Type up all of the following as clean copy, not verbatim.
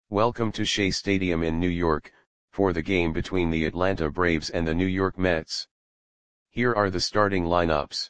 Welcome to Shea Stadium in New York, for the game between the Atlanta Braves and the New York Mets. Here are the starting lineups.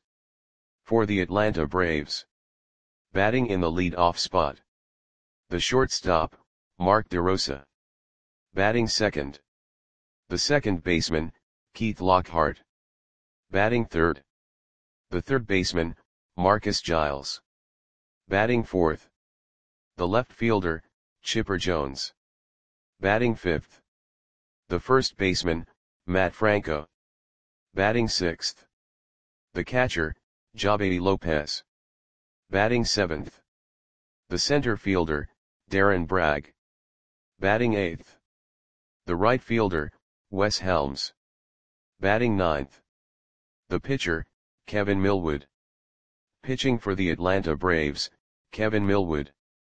For the Atlanta Braves. Batting in the lead-off spot. The shortstop, Mark DeRosa. Batting second. The second baseman, Keith Lockhart. Batting third. The third baseman, Marcus Giles. Batting fourth. The left fielder, Chipper Jones. Batting fifth. The first baseman, Matt Franco. Batting sixth. The catcher, Javy Lopez. Batting seventh. The center fielder, Darren Bragg. Batting eighth. The right fielder, Wes Helms. Batting ninth. The pitcher, Kevin Millwood. Pitching for the Atlanta Braves, Kevin Millwood.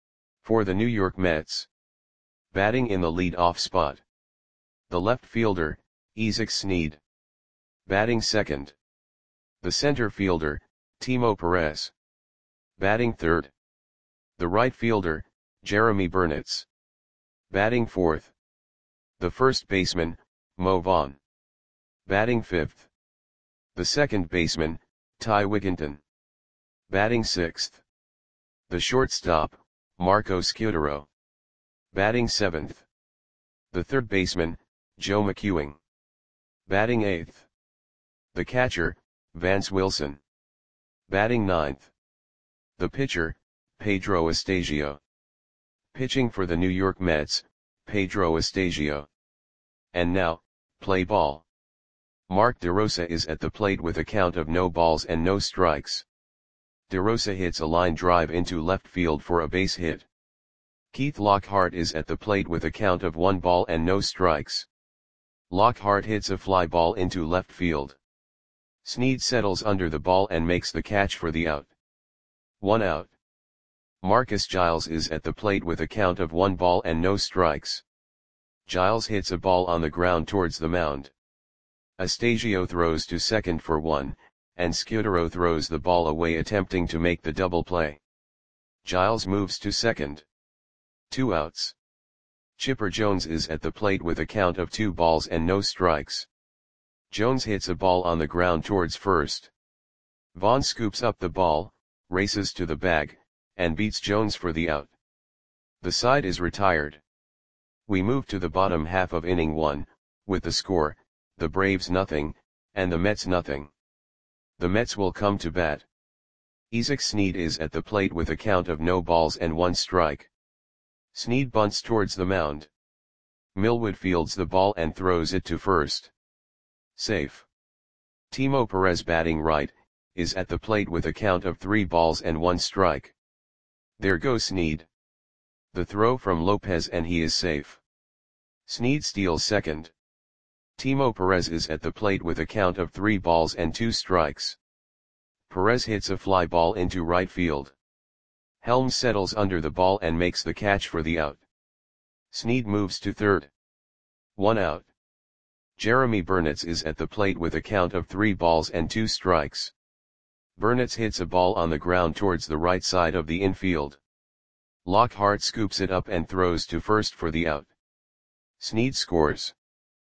For the New York Mets. Batting in the lead-off spot. The left fielder, Isaac Snead. Batting second. The center fielder, Timo Perez. Batting third. The right fielder, Jeremy Burnitz. Batting fourth. The first baseman, Mo Vaughn. Batting fifth. The second baseman, Ty Wigginton. Batting sixth. The shortstop, Marco Scutaro. Batting seventh. The third baseman, Joe McEwing. Batting eighth. The catcher, Vance Wilson. Batting ninth. The pitcher, Pedro Estasio. Pitching for the New York Mets, Pedro Estasio. And now, play ball. Mark DeRosa is at the plate with a count of no balls and no strikes. DeRosa hits a line drive into left field for a base hit. Keith Lockhart is at the plate with a count of 1 ball and no strikes. Lockhart hits a fly ball into left field. Snead settles under the ball and makes the catch for the out. 1 out. Marcus Giles is at the plate with a count of 1 ball and no strikes. Giles hits a ball on the ground towards the mound. Estasio throws to second for 1, and Scutaro throws the ball away attempting to make the double play. Giles moves to second. 2 outs. Chipper Jones is at the plate with a count of 2 balls and no strikes. Jones hits a ball on the ground towards first. Vaughn scoops up the ball, races to the bag, and beats Jones for the out. The side is retired. We move to the bottom half of inning 1, with the score, the Braves nothing, and the Mets nothing. The Mets will come to bat. Isaac Snead is at the plate with a count of no balls and 1 strike. Snead bunts towards the mound. Millwood fields the ball and throws it to first. Safe. Timo Perez, batting right, is at the plate with a count of 3 balls and 1 strike. There goes Snead. The throw from Lopez and he is safe. Snead steals second. Timo Perez is at the plate with a count of 3 balls and 2 strikes. Perez hits a fly ball into right field. Helms settles under the ball and makes the catch for the out. Snead moves to third. 1 out. Jeremy Burnitz is at the plate with a count of 3 balls and 2 strikes. Burnitz hits a ball on the ground towards the right side of the infield. Lockhart scoops it up and throws to first for the out. Snead scores.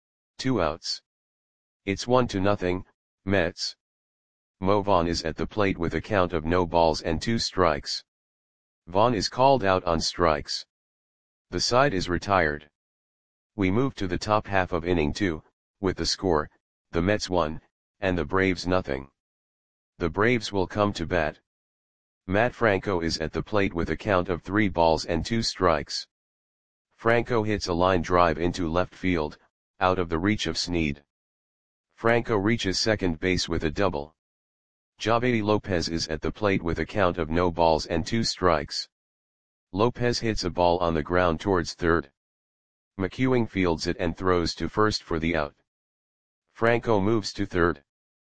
2 outs. It's 1-0, Mets. Mo Vaughn is at the plate with a count of no balls and 2 strikes. Vaughn is called out on strikes. The side is retired. We move to the top half of inning 2, with the score, the Mets 1, and the Braves nothing. The Braves will come to bat. Matt Franco is at the plate with a count of 3 balls and 2 strikes. Franco hits a line drive into left field, out of the reach of Snead. Franco reaches second base with a double. Javy Lopez is at the plate with a count of no balls and 2 strikes. Lopez hits a ball on the ground towards third. McEwing fields it and throws to first for the out. Franco moves to third.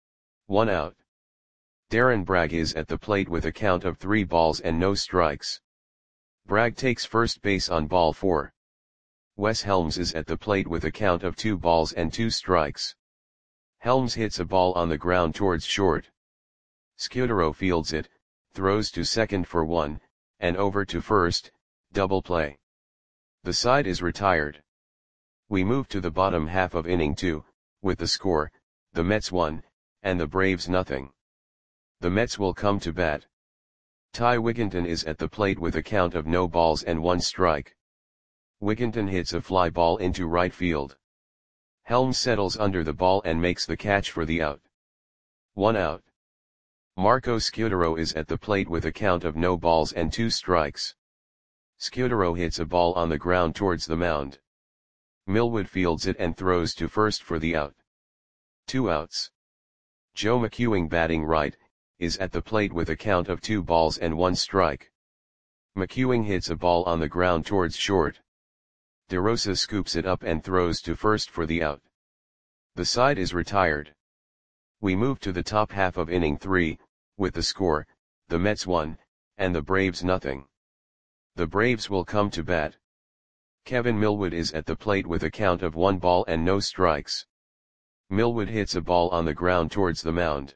1 out. Darren Bragg is at the plate with a count of 3 balls and no strikes. Bragg takes first base on ball 4. Wes Helms is at the plate with a count of 2 balls and 2 strikes. Helms hits a ball on the ground towards short. Scutaro fields it, throws to second for 1, and over to first, double play. The side is retired. We move to the bottom half of inning 2, with the score, the Mets 1, and the Braves nothing. The Mets will come to bat. Ty Wigginton is at the plate with a count of no balls and 1 strike. Wigginton hits a fly ball into right field. Helms settles under the ball and makes the catch for the out. 1 out. Marco Scudero is at the plate with a count of no balls and 2 strikes. Scudero hits a ball on the ground towards the mound. Millwood fields it and throws to first for the out. 2 outs. Joe McEwing, batting right, is at the plate with a count of 2 balls and 1 strike. McEwing hits a ball on the ground towards short. DeRosa scoops it up and throws to first for the out. The side is retired. We move to the top half of inning 3, with the score, the Mets 1, and the Braves nothing. The Braves will come to bat. Kevin Millwood is at the plate with a count of 1 ball and no strikes. Millwood hits a ball on the ground towards the mound.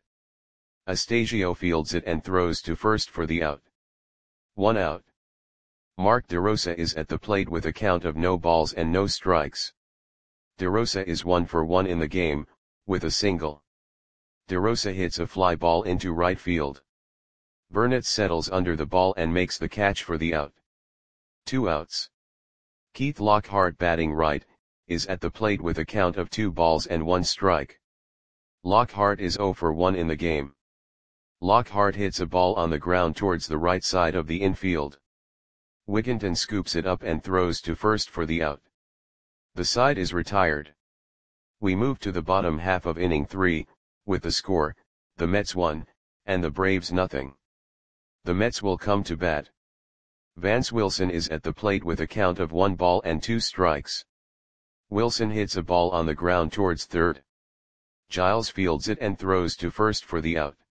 Astasio fields it and throws to first for the out. 1 out. Mark DeRosa is at the plate with a count of no balls and no strikes. DeRosa is 1 for 1 in the game, with a single. DeRosa hits a fly ball into right field. Burnett settles under the ball and makes the catch for the out. 2 outs. Keith Lockhart, batting right, is at the plate with a count of 2 balls and 1 strike. Lockhart is 0 for 1 in the game. Lockhart hits a ball on the ground towards the right side of the infield. Wigginton scoops it up and throws to first for the out. The side is retired. We move to the bottom half of inning 3, with the score, the Mets 1, and the Braves nothing. The Mets will come to bat. Vance Wilson is at the plate with a count of 1 ball and 2 strikes. Wilson hits a ball on the ground towards third. Giles fields it and throws to first for the out.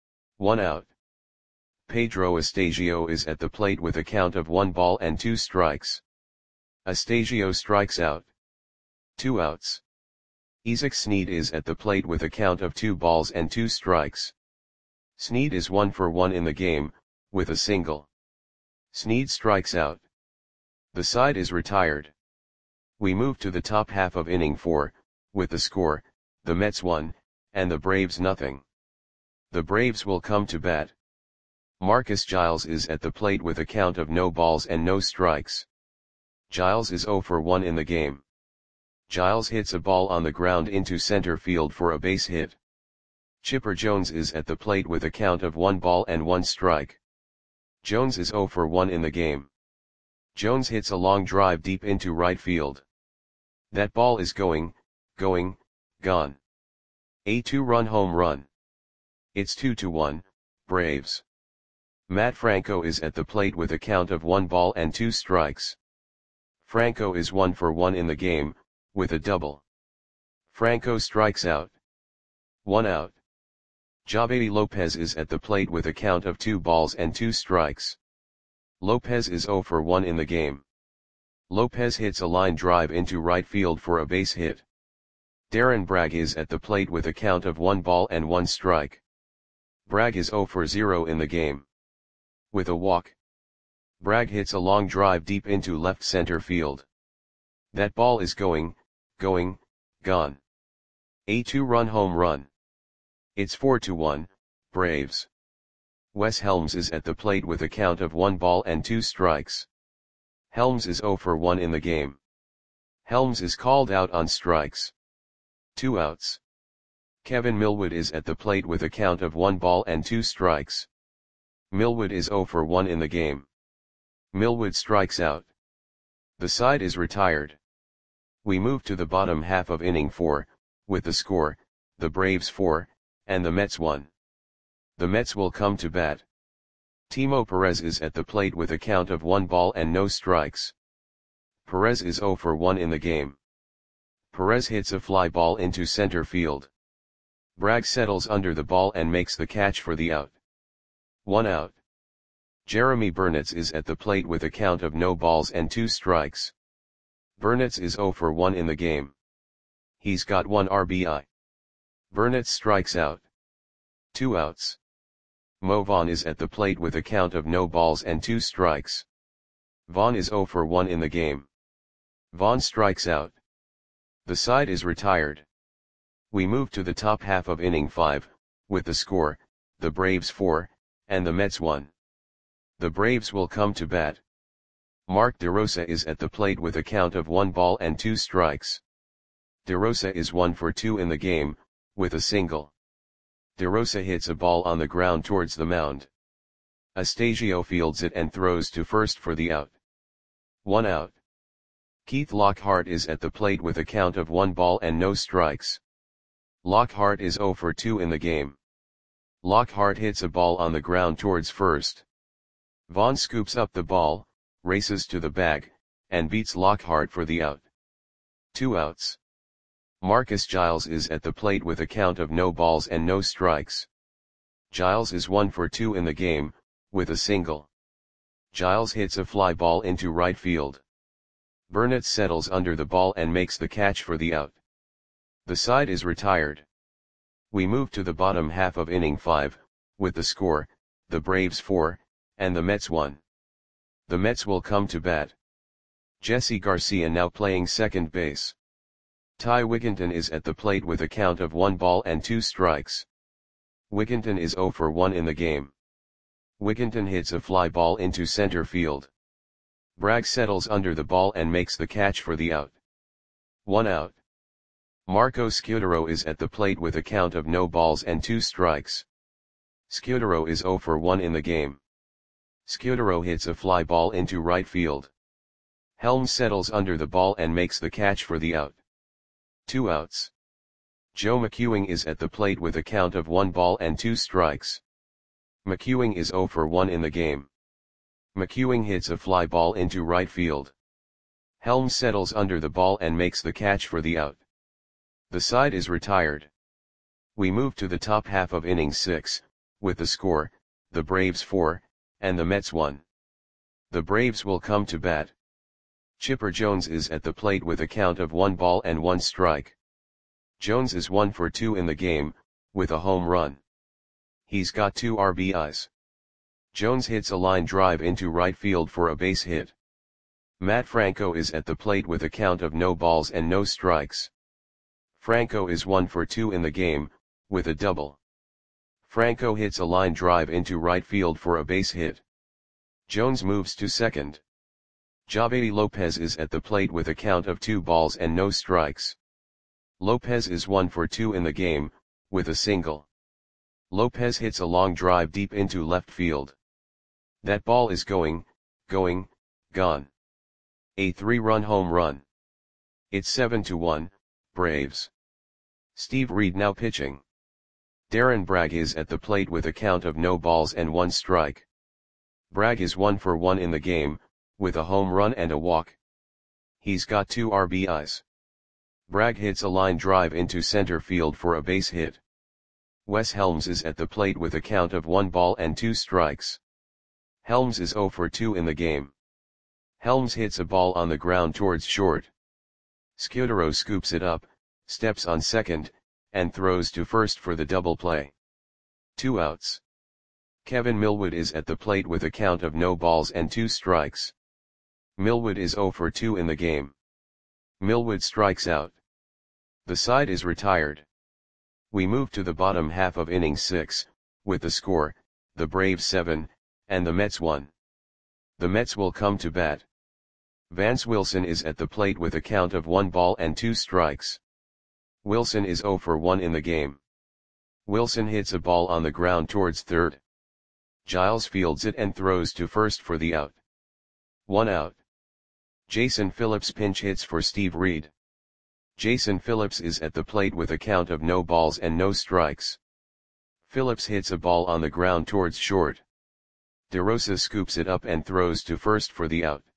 1 out. Pedro Astasio is at the plate with a count of 1 ball and 2 strikes. Astasio strikes out. 2 outs. Isaac Sneed is at the plate with a count of 2 balls and 2 strikes. Sneed is 1 for 1 in the game, with a single. Sneed strikes out. The side is retired. We move to the top half of inning 4, with the score, the Mets 1, and the Braves nothing. The Braves will come to bat. Marcus Giles is at the plate with a count of no balls and no strikes. Giles is 0 for 1 in the game. Giles hits a ball on the ground into center field for a base hit. Chipper Jones is at the plate with a count of 1 ball and 1 strike. Jones is 0 for 1 in the game. Jones hits a long drive deep into right field. That ball is gone. A 2-run home run. It's 2-1, Braves. Matt Franco is at the plate with a count of 1 ball and 2 strikes. Franco is 1 for 1 in the game, with a double. Franco strikes out. 1 out. Javier Lopez is at the plate with a count of 2 balls and 2 strikes. Lopez is 0 for 1 in the game. Lopez hits a line drive into right field for a base hit. Darren Bragg is at the plate with a count of 1 ball and 1 strike. Bragg is 0 for 0 in the game. With a walk. Bragg hits a long drive deep into left center field. That ball is gone. A 2-run home run. It's 4-1, Braves. Wes Helms is at the plate with a count of 1 ball and 2 strikes. Helms is 0 for 1 in the game. Helms is called out on strikes. 2 outs. Kevin Millwood is at the plate with a count of 1 ball and 2 strikes. Millwood is 0 for 1 in the game. Millwood strikes out. The side is retired. We move to the bottom half of inning 4, with the score, the Braves 4, and the Mets 1. The Mets will come to bat. Timo Perez is at the plate with a count of 1 ball and no strikes. Perez is 0 for 1 in the game. Perez hits a fly ball into center field. Bragg settles under the ball and makes the catch for the out. 1 out. Jeremy Burnitz is at the plate with a count of no balls and 2 strikes. Burnitz is 0 for 1 in the game. He's got 1 RBI. Burnitz strikes out. 2 outs. Mo Vaughn is at the plate with a count of no balls and 2 strikes. Vaughn is 0 for 1 in the game. Vaughn strikes out. The side is retired. We move to the top half of inning 5, with the score, the Braves 4, and the Mets 1. The Braves will come to bat. Mark DeRosa is at the plate with a count of 1 ball and 2 strikes. DeRosa is 1 for 2 in the game, with a single. DeRosa hits a ball on the ground towards the mound. Astasio fields it and throws to first for the out. 1 out. Keith Lockhart is at the plate with a count of 1 ball and no strikes. Lockhart is 0 for 2 in the game. Lockhart hits a ball on the ground towards first. Vaughn scoops up the ball, races to the bag, and beats Lockhart for the out. 2 outs. Marcus Giles is at the plate with a count of no balls and no strikes. Giles is 1 for 2 in the game, with a single. Giles hits a fly ball into right field. Burnett settles under the ball and makes the catch for the out. The side is retired. We move to the bottom half of inning 5, with the score, the Braves 4, and the Mets 1. The Mets will come to bat. Jesse Garcia now playing second base. Ty Wigginton is at the plate with a count of 1 ball and 2 strikes. Wigginton is 0 for 1 in the game. Wigginton hits a fly ball into center field. Bragg settles under the ball and makes the catch for the out. 1 out. Marco Scudero is at the plate with a count of no balls and 2 strikes. Scudero is 0 for 1 in the game. Scudero hits a fly ball into right field. Helms settles under the ball and makes the catch for the out. 2 outs. Joe McEwing is at the plate with a count of 1 ball and 2 strikes. McEwing is 0 for 1 in the game. McEwing hits a fly ball into right field. Helms settles under the ball and makes the catch for the out. The side is retired. We move to the top half of inning 6, with the score, the Braves 4, and the Mets 1. The Braves will come to bat. Chipper Jones is at the plate with a count of 1 ball and 1 strike. Jones is 1 for 2 in the game, with a home run. He's got 2 RBIs. Jones hits a line drive into right field for a base hit. Matt Franco is at the plate with a count of no balls and no strikes. Franco is 1 for 2 in the game, with a double. Franco hits a line drive into right field for a base hit. Jones moves to second. Javedi Lopez is at the plate with a count of 2 balls and no strikes. Lopez is 1 for 2 in the game, with a single. Lopez hits a long drive deep into left field. That ball is gone. A 3-run home run. It's 7-1, Braves. Steve Reed now pitching. Darren Bragg is at the plate with a count of no balls and 1 strike. Bragg is 1 for 1 in the game, with a home run and a walk. He's got 2 RBIs. Bragg hits a line drive into center field for a base hit. Wes Helms is at the plate with a count of 1 ball and 2 strikes. Helms is 0 for 2 in the game. Helms hits a ball on the ground towards short. Scudero scoops it up, steps on second, and throws to first for the double play. 2 outs. Kevin Millwood is at the plate with a count of no balls and 2 strikes. Millwood is 0 for 2 in the game. Millwood strikes out. The side is retired. We move to the bottom half of inning 6, with the score, the Braves 7, and the Mets 1. The Mets will come to bat. Vance Wilson is at the plate with a count of 1 ball and 2 strikes. Wilson is 0 for 1 in the game. Wilson hits a ball on the ground towards third. Giles fields it and throws to first for the out. 1 out. Jason Phillips pinch hits for Steve Reed. Jason Phillips is at the plate with a count of no balls and no strikes. Phillips hits a ball on the ground towards short. DeRosa scoops it up and throws to first for the out.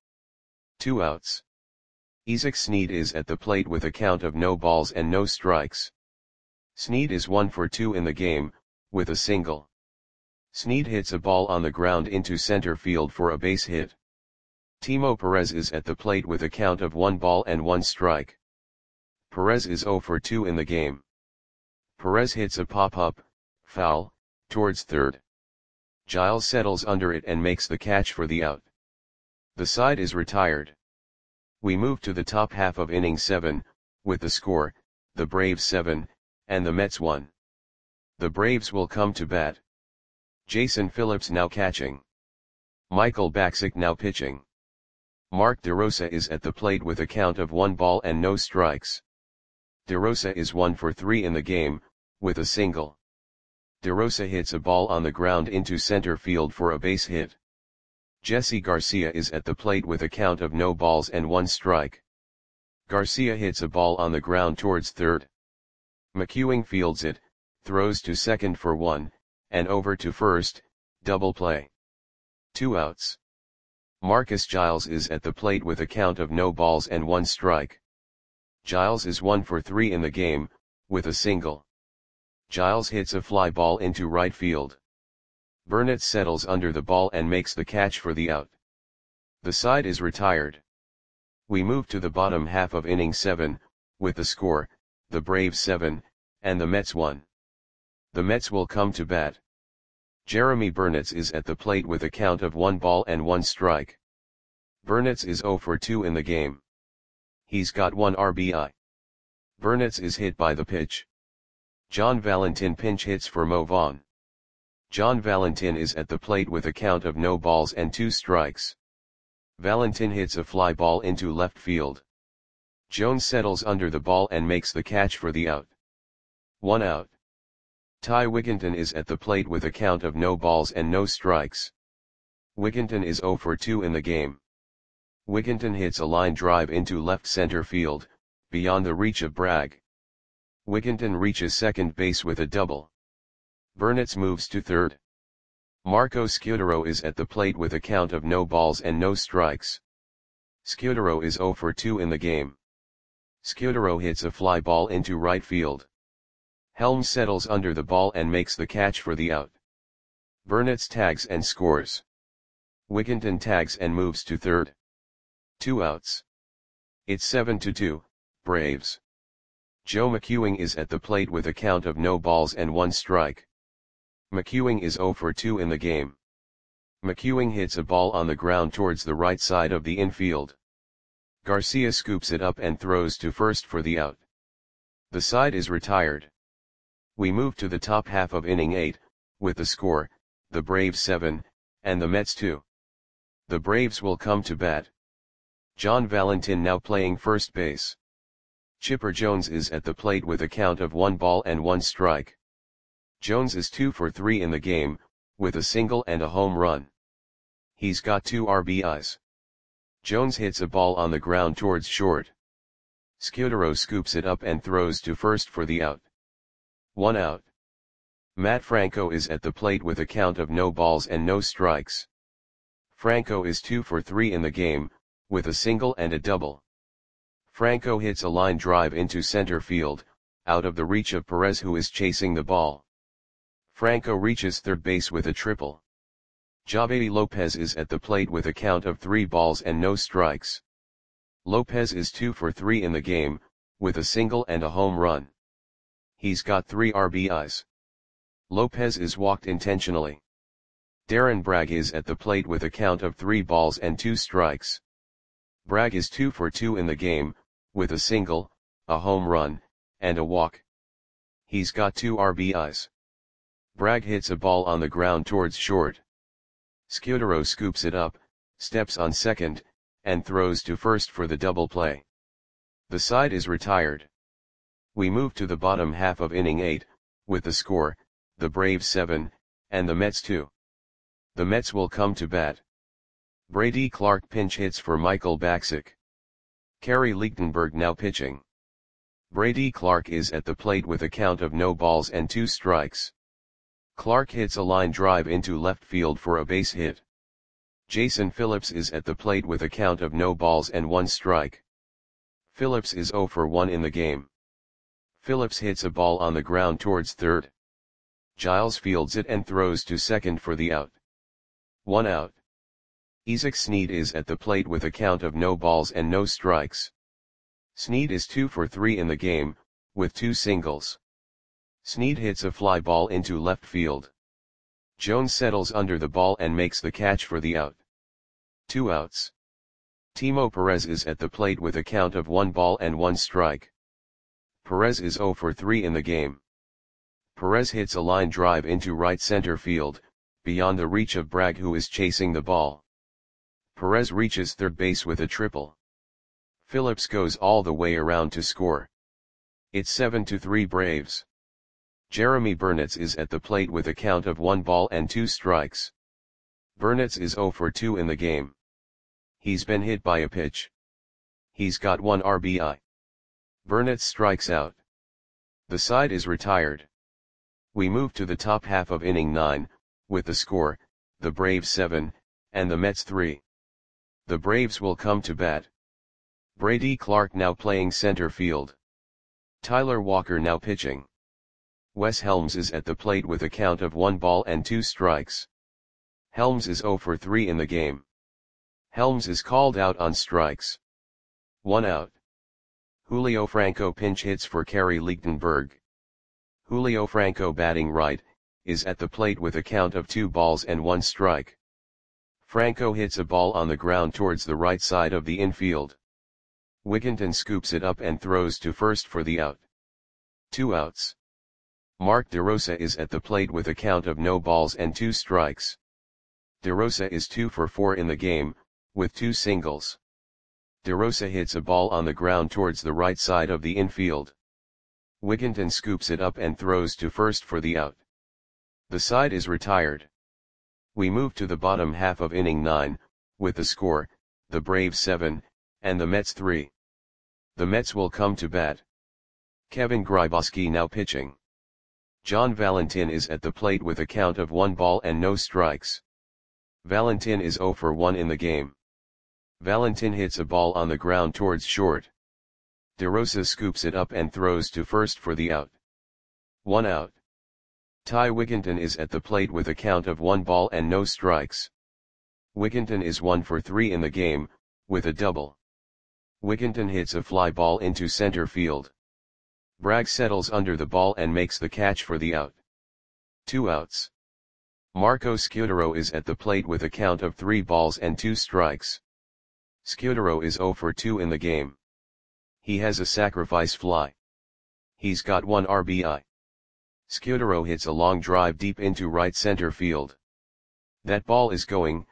2 outs. Isaac Snead is at the plate with a count of no balls and no strikes. Snead is 1 for 2 in the game, with a single. Snead hits a ball on the ground into center field for a base hit. Timo Perez is at the plate with a count of 1 ball and 1 strike. Perez is 0 for 2 in the game. Perez hits a pop-up, foul, towards third. Giles settles under it and makes the catch for the out. The side is retired. We move to the top half of inning 7, with the score, the Braves 7, and the Mets 1. The Braves will come to bat. Jason Phillips now catching. Michael Bacsik now pitching. Mark DeRosa is at the plate with a count of 1 ball and no strikes. DeRosa is 1 for 3 in the game, with a single. DeRosa hits a ball on the ground into center field for a base hit. Jesse Garcia is at the plate with a count of no balls and 1 strike. Garcia hits a ball on the ground towards third. McEwing fields it, throws to second for 1, and over to first, double play. 2 outs. Marcus Giles is at the plate with a count of no balls and 1 strike. Giles is 1 for 3 in the game, with a single. Giles hits a fly ball into right field. Burnett settles under the ball and makes the catch for the out. The side is retired. We move to the bottom half of inning 7, with the score, the Braves 7, and the Mets 1. The Mets will come to bat. Jeremy Burnett is at the plate with a count of 1 ball and 1 strike. Burnett is 0 for 2 in the game. He's got 1 RBI. Burnett is hit by the pitch. John Valentin pinch hits for Mo Vaughn. John Valentin is at the plate with a count of no balls and 2 strikes. Valentin hits a fly ball into left field. Jones settles under the ball and makes the catch for the out. 1 out. Ty Wigginton is at the plate with a count of no balls and no strikes. Wigginton is 0 for 2 in the game. Wigginton hits a line drive into left center field, beyond the reach of Bragg. Wigginton reaches second base with a double. Burnett moves to third. Marco Scutaro is at the plate with a count of no balls and no strikes. Scutaro is 0 for 2 in the game. Scutaro hits a fly ball into right field. Helms settles under the ball and makes the catch for the out. Burnett tags and scores. Wigginton tags and moves to third. 2 outs. It's 7-2, Braves. Joe McEwing is at the plate with a count of no balls and 1 strike. McEwing is 0 for 2 in the game. McEwing hits a ball on the ground towards the right side of the infield. Garcia scoops it up and throws to first for the out. The side is retired. We move to the top half of inning 8, with the score, the Braves 7, and the Mets 2. The Braves will come to bat. John Valentin now playing first base. Chipper Jones is at the plate with a count of 1 ball and 1 strike. Jones is 2 for 3 in the game, with a single and a home run. He's got 2 RBIs. Jones hits a ball on the ground towards short. Scutaro scoops it up and throws to first for the out. 1 out. Matt Franco is at the plate with a count of no balls and no strikes. Franco is 2 for 3 in the game, with a single and a double. Franco hits a line drive into center field, out of the reach of Perez, who is chasing the ball. Franco reaches third base with a triple. Javedi Lopez is at the plate with a count of 3 balls and no strikes. Lopez is 2 for 3 in the game, with a single and a home run. He's got 3 RBIs. Lopez is walked intentionally. Darren Bragg is at the plate with a count of 3 balls and 2 strikes. Bragg is 2 for 2 in the game, with a single, a home run, and a walk. He's got 2 RBIs. Bragg hits a ball on the ground towards short. Scutaro scoops it up, steps on second, and throws to first for the double play. The side is retired. We move to the bottom half of inning 8, with the score, the Braves 7, and the Mets 2. The Mets will come to bat. Brady Clark pinch hits for Michael Bacsik. Kerry Lichtenberg now pitching. Brady Clark is at the plate with a count of no balls and 2 strikes. Clark hits a line drive into left field for a base hit. Jason Phillips is at the plate with a count of no balls and 1 strike. Phillips is 0 for 1 in the game. Phillips hits a ball on the ground towards third. Giles fields it and throws to second for the out. 1 out. Isaac Snead is at the plate with a count of no balls and no strikes. Snead is 2 for 3 in the game, with 2 singles. Snead hits a fly ball into left field. Jones settles under the ball and makes the catch for the out. 2 outs. Timo Perez is at the plate with a count of 1 ball and 1 strike. Perez is 0 for 3 in the game. Perez hits a line drive into right center field, beyond the reach of Bragg, who is chasing the ball. Perez reaches third base with a triple. Phillips goes all the way around to score. It's 7-3 Braves. Jeremy Burnitz is at the plate with a count of 1 ball and 2 strikes. Burnitz is 0 for 2 in the game. He's been hit by a pitch. He's got 1 RBI. Burnitz strikes out. The side is retired. We move to the top half of inning 9, with the score, the Braves 7, and the Mets 3. The Braves will come to bat. Brady Clark now playing center field. Tyler Walker now pitching. Wes Helms is at the plate with a count of 1 ball and 2 strikes. Helms is 0 for 3 in the game. Helms is called out on strikes. 1 out. Julio Franco pinch hits for Kerry Lichtenberg. Julio Franco, batting right, is at the plate with a count of 2 balls and 1 strike. Franco hits a ball on the ground towards the right side of the infield. Wigginton scoops it up and throws to first for the out. 2 outs. Mark DeRosa is at the plate with a count of no balls and 2 strikes. DeRosa is 2 for 4 in the game, with 2 singles. DeRosa hits a ball on the ground towards the right side of the infield. Wigginton scoops it up and throws to first for the out. The side is retired. We move to the bottom half of inning 9, with the score, the Braves 7, and the Mets 3. The Mets will come to bat. Kevin Grybauski now pitching. John Valentin is at the plate with a count of 1 ball and no strikes. Valentin is 0 for 1 in the game. Valentin hits a ball on the ground towards short. DeRosa scoops it up and throws to first for the out. 1 out. Ty Wigginton is at the plate with a count of 1 ball and no strikes. Wigginton is 1 for 3 in the game, with a double. Wigginton hits a fly ball into center field. Bragg settles under the ball and makes the catch for the out. 2 outs. Marco Scutaro is at the plate with a count of 3 balls and 2 strikes. Scutaro is 0 for 2 in the game. He has a sacrifice fly. He's got 1 RBI. Scutaro hits a long drive deep into right center field. That ball is gone.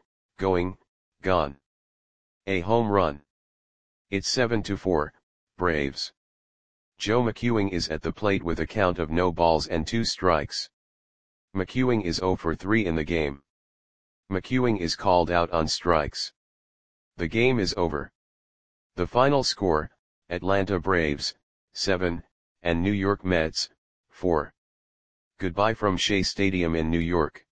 A home run. It's 7-4, Braves. Joe McEwing is at the plate with a count of no balls and 2 strikes. McEwing is 0 for 3 in the game. McEwing is called out on strikes. The game is over. The final score, Atlanta Braves, 7, and New York Mets, 4. Goodbye from Shea Stadium in New York.